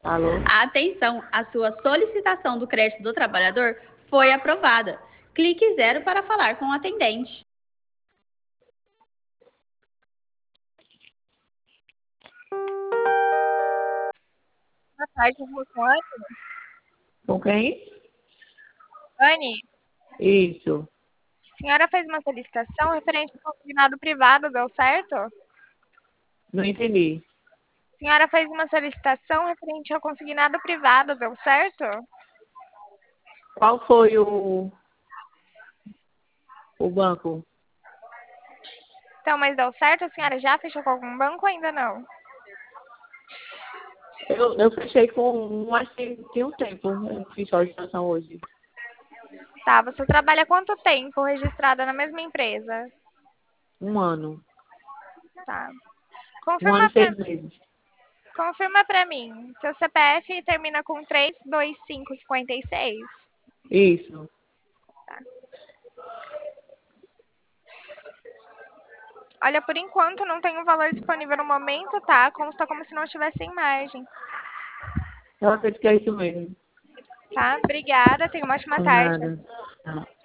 Alô? Atenção, a sua solicitação do crédito do trabalhador foi aprovada. Clique 0 para falar com o atendente. Boa tarde, eu vou com a Anne. Com quem? Anne, Isso. a senhora fez uma solicitação referente ao consignado privado, deu certo? A Não entendi. senhora fez uma solicitação referente ao consignado privado, deu certo? Qual foi o banco? Então, mas deu certo? A senhora já fechou com algum banco ou ainda não? Eu fechei com um, acho que tem um tempo. Eu fiz solicitação hoje. Tá, você trabalha há quanto tempo registrada na mesma empresa? Um ano. Tá. Um ano Confirma e pra, 6 meses. confirma pra mim. Seu CPF termina com 32556? Isso. Olha, por enquanto não tem um valor disponível no momento, tá? Consta como se não estivesse em margem, Eu acredito que é isso mesmo. tá? Obrigada, tenha uma ótima Por tarde. nada. Tá.